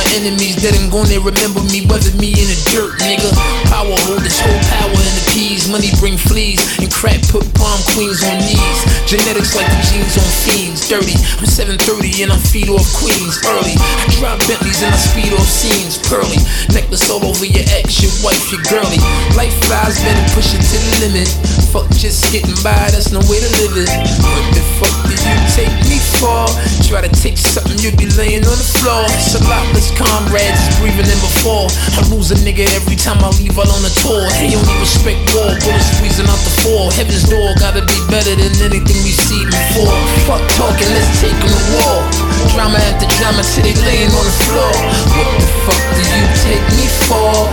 enemies that ain't gonna remember me, weather me in the dirt, nigga. Power holders hold power in the keys. Money bring fleas, and crack put prom queens on knees. Genetics like the genes on fiends. Dirty, I'm 730 and I feed off queens early. I drive Bentleys and I speed off scenes. Pearly, necklace all over your ex, your wife, your girlie. Life flies, better push it to the limit. Fuck just getting by, that's no way to live it. What the fuck do you take me for? Try to take something, you'll be laying on the floor. It's a lot less comrades breathing in before. I lose a nigga every time I leave out on a tour. They only respect war, bullets squeezing out the four. Heaven's door gotta be better than anything we see before. Fuck talking, let's take on the wall. Drama after drama till they laying on the floor. What the fuck do you take me for?